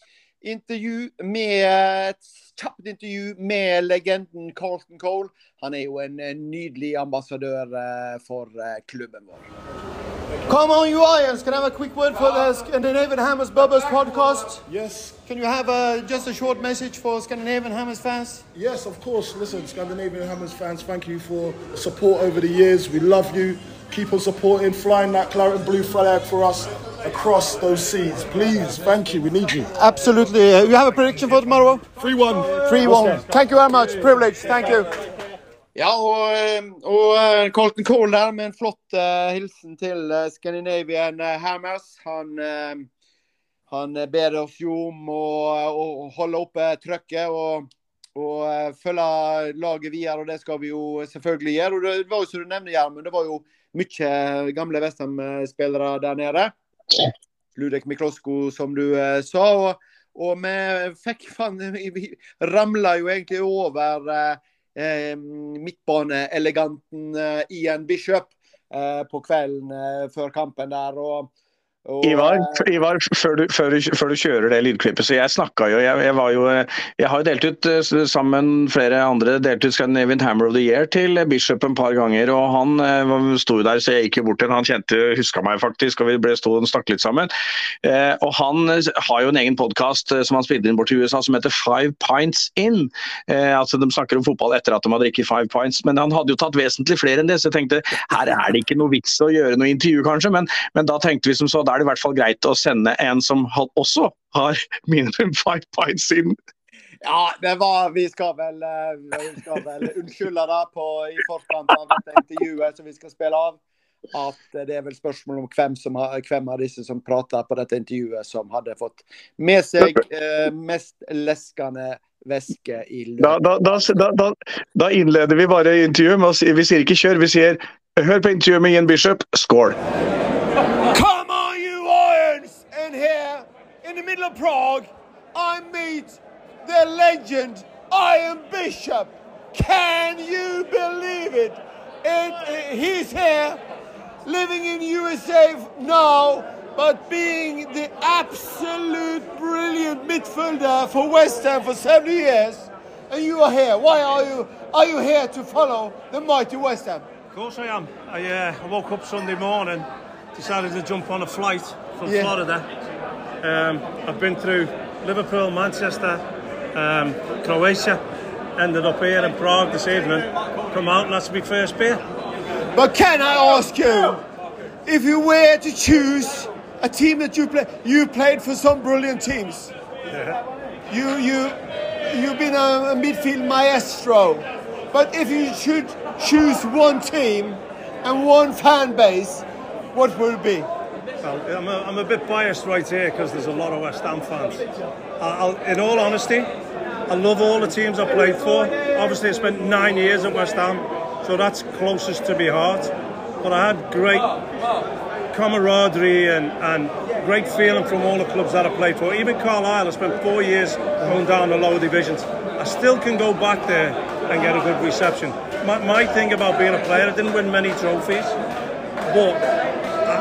kjapt intervju med legenden Carlton Cole. Han jo en nydelig ambassadør for klubben vår. Come on, you Irons. Can I have a quick word for the Scandinavian Hammers Bubbers podcast? Yes. Can you have just a short message for Scandinavian Hammers fans? Yes, of course. Listen, Scandinavian Hammers fans, thank you for support over the years. We love you. Keep on supporting, flying that claret and blue flag for us across those seas. Please, thank you. We need you. Absolutely. You have a prediction for tomorrow? 3-1. 3-1. Thank you very much. Privilege. Thank you. Ja, og Carlton Cole der med en flott hilsen til Scandinavian Hammers. Han ber oss jo om å holde oppe trykket og følge laget videre, og det skal vi jo selvfølgelig gjøre. Og det var jo som du nevnte, Gjermund, det var jo mye gamle West Ham-spillere der nede. Ludek Miklosko, som du sa, og vi ramlet jo egentlig over midtbaneeleganten Ian Bishop på kvelden før kampen der, og Ivar, før du kjører det lydklippet, så jeg snakket jo, jeg har jo delt ut sammen flere andre, delt ut Scandinavian Hammer of the Year til Bishop en par ganger, og han stod der, så jeg gikk jo bort til han husket meg faktisk, og vi stod og snakket litt sammen, og han har jo en egen podcast som han spilte inn bort til USA, som heter 5 Pints In, altså de snakker om fotball etter at de har drikket 5 pints, men han hadde jo tatt vesentlig flere enn det, så jeg tenkte, her det ikke noe vits å gjøre noe intervju kanskje, men da tenkte vi som så, da det i hvert fall greit å sende en som også har mindre enn 5 pints inn. Ja, vi skal vel unnskylde da i forkant av dette intervjuet som vi skal spille av, at det vel spørsmål om hvem av disse som prater på dette intervjuet som hadde fått med seg mest leskende væske i løpet. Da innleder vi bare intervjuet med å si, vi sier ikke kjør, vi sier hør på intervjuet med Ian Bishop, score! Here in the middle of Prague, I meet the legend Ian Bishop. Can you believe it? He's here, living in USA now, but being the absolute brilliant midfielder for West Ham for 70 years. And you are here. Why are you here to follow the mighty West Ham? Of course I am. I woke up Sunday morning, decided to jump on a flight from Florida. I've been through Liverpool, Manchester, Croatia, ended up here in Prague this evening, come out and that's my first beer. But can I ask you, if you were to choose a team that you played for some brilliant teams. Yeah. You've been a midfield maestro, but if you should choose one team and one fan base, what would it be? Well, I'm a bit biased right here because there's a lot of West Ham fans. In all honesty, I love all the teams I played for. Obviously, I spent 9 years at West Ham, so that's closest to my heart. But I had great camaraderie and great feeling from all the clubs that I played for. Even Carlisle, I spent 4 years going down the lower divisions. I still can go back there and get a good reception. My thing about being a player, I didn't win many trophies, but I'm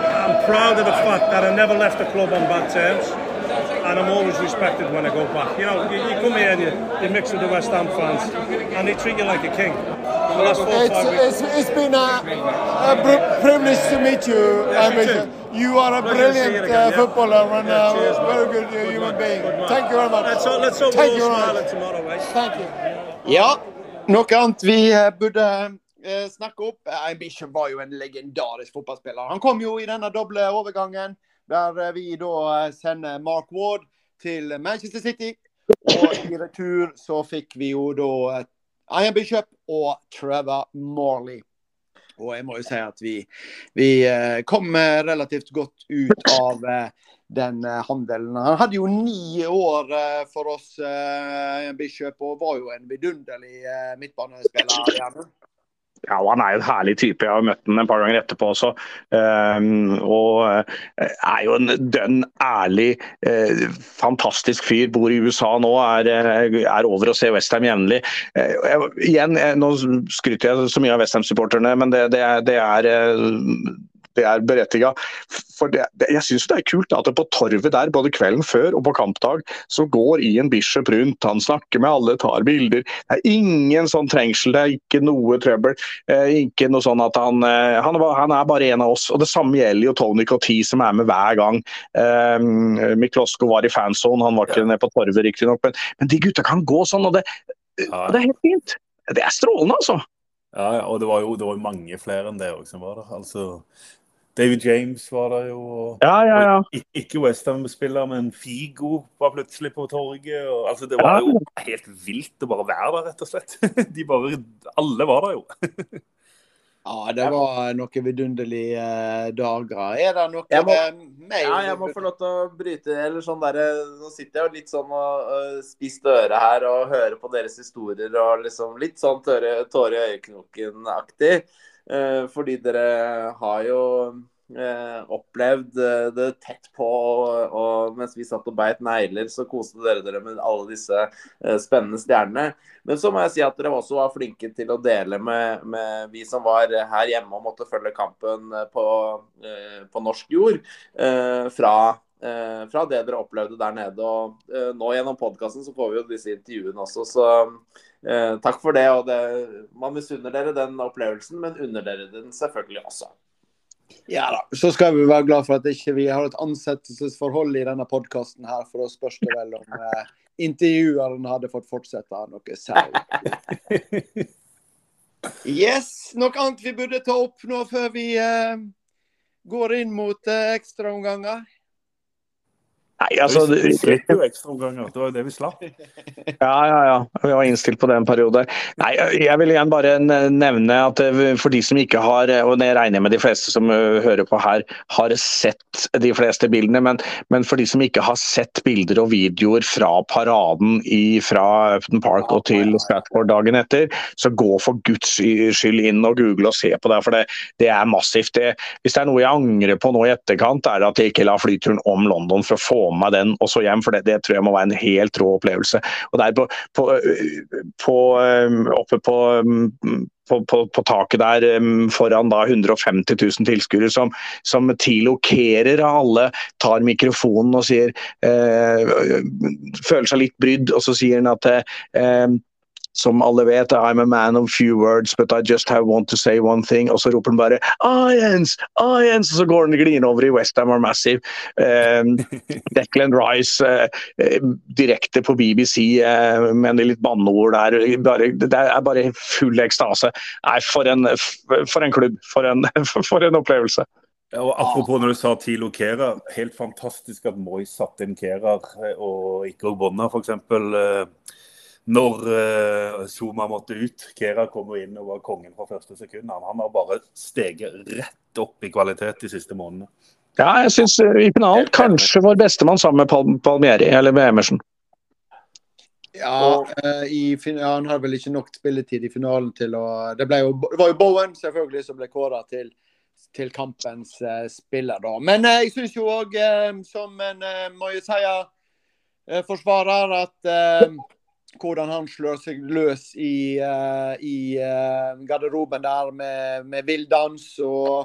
proud of the fact that I never left the club on bad terms, and I'm always respected when I go back. You know, you come here and you mix with the West Ham fans, and they treat you like a king. The last 4 or 5 weeks. It's been a privilege to meet you. You are a brilliant footballer and a very good human being. Thank you very much. Let's hope we're all smiling tomorrow, right? Thank you. Ja, noe annet vi burde snakke opp. Ian Bishop var jo en legendarisk fotballspiller. Han kom jo i denne doble overgangen, der vi da sender Mark Ward til Manchester City. Og i retur så fikk vi jo da Ian Bishop og Trevor Morley. Og jeg må jo si at vi kom relativt godt ut av den handelen. Han hadde jo 9 år for oss, Bishop, og var jo en vidunderlig midtbanespiller igjen. Ja, han jo en herlig type. Jeg har møtt han et par ganger etterpå også. Og jo en dønn ærlig, fantastisk fyr. Bor i USA nå, over å se West Ham jevnlig. Igjen, nå skryter jeg så mye av West Ham-supporterne, men det berettiget. For jeg synes det kult at det på torvet der, både kvelden før og på kampdag, så går Ian Bishop rundt, han snakker med alle, tar bilder. Det ingen sånn trengsel, det ikke noe trøbbel, ikke noe sånn at han bare en av oss. Og det samme gjelder jo Tony Cottee, som med hver gang. Miklosko var i fanzone, han var ikke nede på torvet riktig nok, men de gutta kan gå sånn, og det helt fint. Det strålende, altså. Ja, og det var jo mange flere enn det også som var der. Altså, David James var der jo. Ja. Ikke West Ham-spiller, men Figo var plutselig på torget. Og, altså, det var jo helt vilt å bare være der, rett og slett. Alle var der jo. Ja, det var noen vidunderlige dager. Det noe jeg må få lov til å bryte, eller sånn der, nå sitter jeg jo litt sånn og spist øre her og hører på deres historier, og liksom litt sånn tåre i øyeknoken-aktig, fordi dere har jo opplevd det tett på, og mens vi satt og beit negler, så koste dere med alle disse spennende stjernene. Men så må jeg si at dere også var flinke til å dele med vi som var her hjemme og måtte følge kampen på norsk jord, fra det dere opplevde der nede. Og nå gjennom podcasten så får vi jo disse intervjuene også, så takk for det. Og man misunner dere den opplevelsen, men unner dere den selvfølgelig også. Ja da, så skal vi være glad for at ikke vi har et ansettelsesforhold i denne podcasten her, for å spørs det vel om intervjueren hadde fått fortsette noe særlig. Yes, noe annet vi burde ta opp nå før vi går inn mot ekstraomganger? Nei, altså... Vi slipper jo ekstraomganger, det var jo det vi slapp. Ja. Vi var innstilt på den perioden. Nei, jeg vil igjen bare nevne at for de som ikke har, og det regner jeg med de fleste som hører på her, har sett de fleste bildene, men for de som ikke har sett bilder og videoer fra paraden fra Upton Park og til Stratford dagen etter, så gå for Guds skyld inn og google og se på det, for det massivt. Hvis det noe jeg angrer på nå i etterkant, det at jeg ikke la flyturen om London for å få med den også hjem, for det tror jeg må være en helt rå opplevelse. Og der oppe på taket der foran da 150 000 tilskuere som tillokerer alle, tar mikrofonen og sier føler seg litt brydd, og så sier han at som alle vet, I'm a man of few words, but I just want to say one thing, og så roper han bare Irons, og så går han glin over i West Ham are massive. Declan Rice direkte på BBC med litt banneord der, det bare full ekstase. Nei, for en klubb, for en opplevelse. Og apropos når du sa Thilo Kehrer, helt fantastisk at Moyes satte inn Kehrer og ikke Ogbonna for eksempel, når Zuma måtte ut. Kehrer kom inn og var kongen fra første sekund. Han har bare steget rett opp i kvalitet de siste månedene. Ja, jeg synes i finalen kanskje vår beste mann sammen med Palmieri, eller med Emerson. Ja, han har vel ikke nok spilletid i finalen til å... Det var jo Bowen selvfølgelig som ble kåret til kampens spiller da. Men jeg synes jo også, som en må jo si forsvarer, at hvordan han slår seg løs i garderoben der med vilddans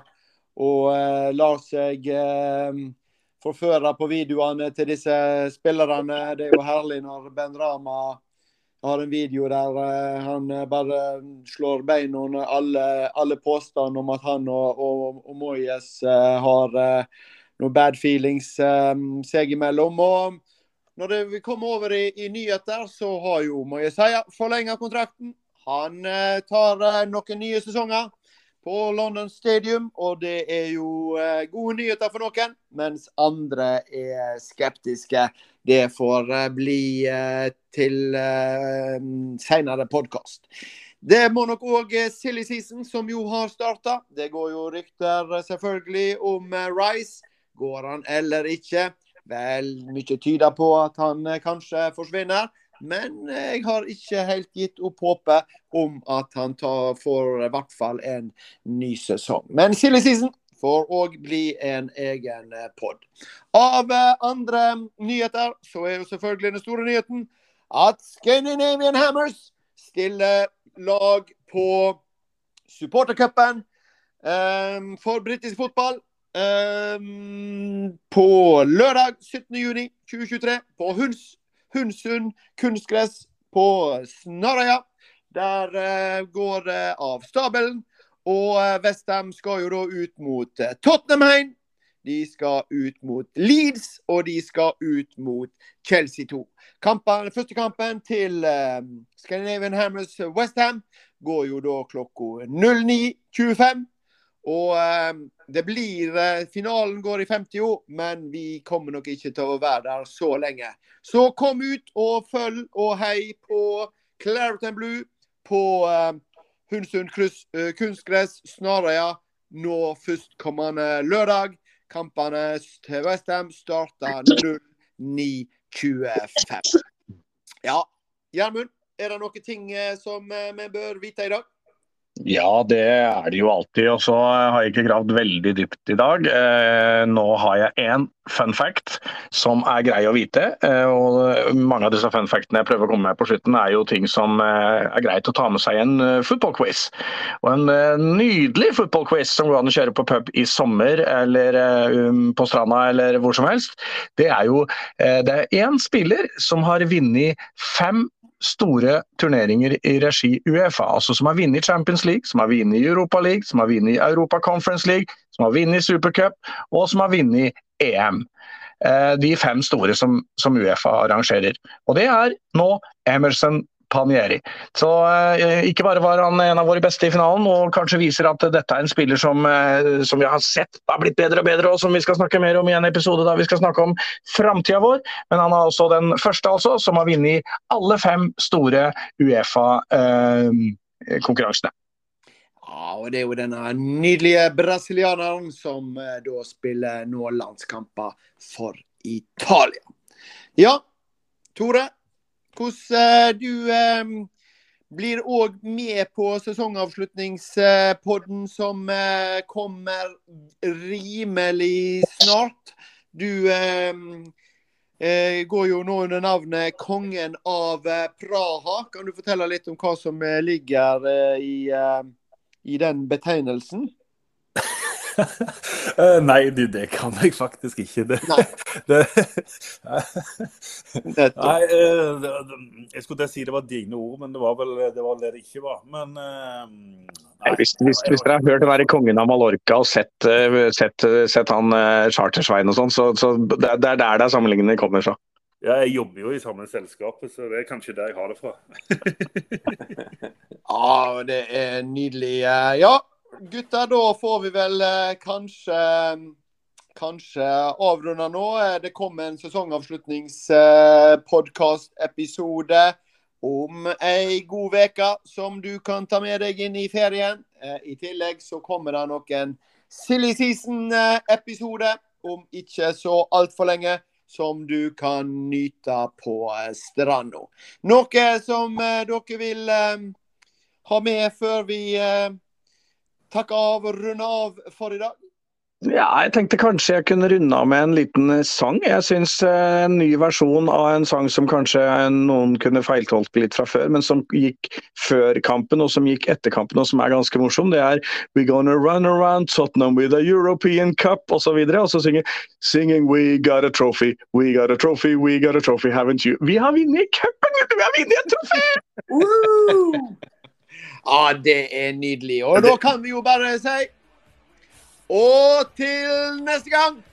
lar seg forføre på videoene til disse spillerne. Det jo herlig når Ben Rama har en video der han bare slår bein under alle påstand om at han og Moyes har noen bad feelings seg imellom. Og når vi kommer over i nyheter, så har jo Moyes forlenget kontrakten. Han tar noen nye sesonger på London Stadium, og det jo gode nyheter for noen, mens andre skeptiske. Det får bli til senere podcast. Det må nok også silly season, som jo har startet. Det går jo rykter selvfølgelig om Rice. Går han eller ikke? Vel, mye tyder på at han kanskje forsvinner. Men jeg har ikke helt gitt opp håpet om at han får i hvert fall en ny sesong. Men silly season får også bli en egen podd. Av andre nyheter så jo selvfølgelig den store nyheten at Scandinavian Hammers stiller lag på supportercupen for britisk fotball på lørdag 17. juni 2023 på Hundsund kunstgress på Snarøya. Der går det av stabelen, og West Ham skal jo da ut mot Tottenham. De skal ut mot Leeds, og de skal ut mot Chelsea 2. Første kampen til Scandinavian Hammers West Ham går jo da klokka 09:25. Og det blir, finalen går i 50 år, men vi kommer nok ikke til å være der så lenge. Så kom ut og følg og hei på Claret and Blue på Hundsund kunstgress Snarøya nå førstkommende lørdag. Kampene til West Ham starter 09:25. Ja, Gjermund, det noen ting som vi bør vite i dag? Ja, det det jo alltid, og så har jeg ikke gravd veldig dypt i dag. Nå har jeg en fun fact som grei å vite, og mange av disse fun factene jeg prøver å komme med på slutten jo ting som greit å ta med seg i en fotballquiz. Og en nydelig fotballquiz som går an å kjøre på pub i sommer, eller på stranda, eller hvor som helst, det jo det en spiller som har vunnet 5 store turneringer i regi UEFA, altså som har vunnet Champions League, som har vunnet Europa League, som har vunnet Europa Conference League, som har vunnet Supercup, og som har vunnet EM. De 5 store som UEFA arrangerer. Og det nå Emerson Palmieri. Så ikke bare var han en av våre beste i finalen, og kanskje viser at dette en spiller som vi har sett har blitt bedre og bedre, og som vi skal snakke mer om i en episode da vi skal snakke om fremtiden vår. Men han også den første som har vunnet alle 5 store UEFA-konkurransene. Ja, og det jo denne nydelige brasilianeren som da spiller nå landskamper for Italia. Ja, Tore, hvordan du blir også med på sesongavslutningspodden som kommer rimelig snart. Du går jo nå under navnet Kongen av Praha. Kan du fortelle litt om hva som ligger i den betegnelsen? Nei, det kan jeg faktisk ikke. Nei, jeg skulle si det var dine ord, men det var vel det ikke var. Men, nei, hvis dere har hørt være kongen av Mallorca og sett han Chartersveien og sånn, så det der sammenligningen kommer så. Ja, jeg jobber jo i samme selskapet, så det kanskje der jeg har det fra. Ja, det nydelig. Ja, gutter, da får vi vel kanskje avrunde nå. Det kommer en sesongavslutningspodcast-episode om en god veke som du kan ta med deg inn i ferien. I tillegg så kommer det nok en silly season-episode om ikke så alt for lenge, som du kan nyte på stranda. Noe som dere vil ha med før vi takker av og runder av for i dag? Ja, jeg tenkte kanskje jeg kunne runde av med en liten sang. Jeg synes en ny versjon av en sang som kanskje noen kunne feiltolke litt fra før, men som gikk før kampen og som gikk etter kampen og som ganske morsom, det We're gonna run around Tottenham with a European Cup og så videre, og så singing We got a trophy, we got a trophy, we got a trophy, haven't you? Vi har vunnet cupen, vi har vunnet et trofé! Ja, det nydelig. Og da kan vi jo bare si og til neste gang,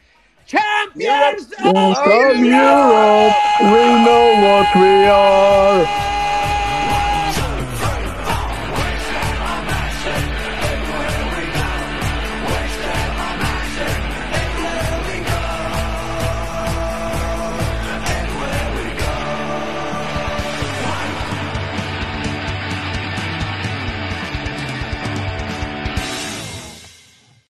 Champions of Europe, we know what we are.